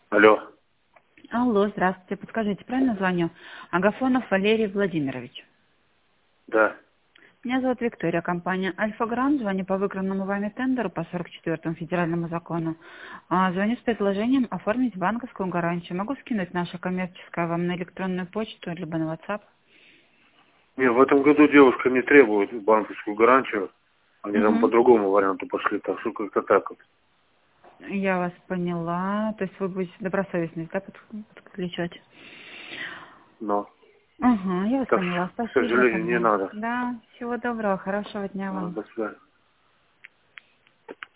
Алло. Алло, здравствуйте. Подскажите, правильно звоню? Агафонов Валерий Владимирович. Да. Меня зовут Виктория, компания Альфа-Гранд. Звоню по выигранному вами тендеру по 44-му федеральному закону. Звоню с предложением оформить банковскую гарантию. Могу скинуть наше коммерческое вам на электронную почту, либо на WhatsApp? Не, в этом году девушка не требует банковскую гарантию. Они там по Угу. другому варианту пошли, так что как-то так вот. Я вас поняла. То есть вы будете добросовестность, да, подключать? Но, Ага, я вас так, поняла. к Спасибо сожалению, не тогда. надо. Да, всего доброго, хорошего дня вам. До свидания.